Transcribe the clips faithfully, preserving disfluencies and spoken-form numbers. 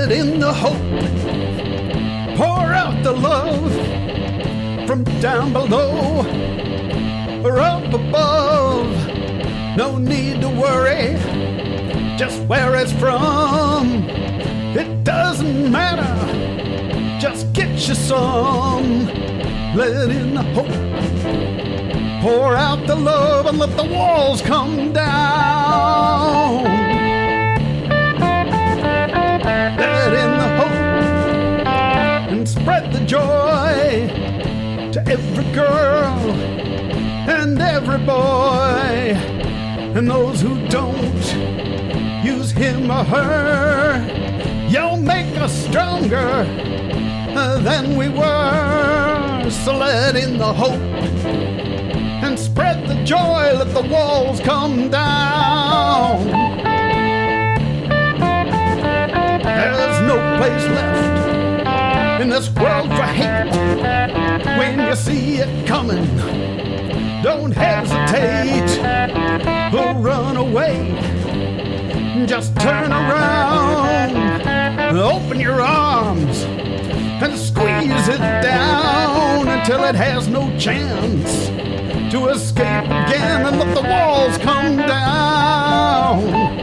Let in the hope, pour out the love from down below or up above. No need to worry just where it's from. It doesn't matter, just get you some. Let in the hope, pour out the love and let the walls come down. Let in the hope and spread the joy to every girl and every boy. And those who don't use him or her, you'll make us stronger than we were. So let in the hope and spread the joy, let the walls come down. There's no place left in this world for hate. When you see it coming, don't hesitate or run away. Just turn around, open your arms and squeeze it down until it has no chance to escape again, and let the walls come down.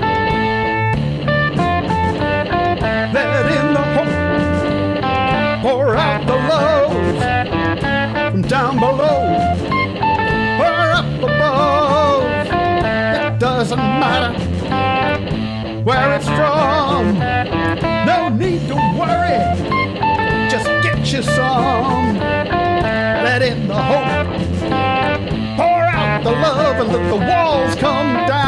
Let in the hope, pour out the love from down below or up above. It doesn't matter where it's from, no need to worry, just get you some. Let in the hope, pour out the love and let the walls come down.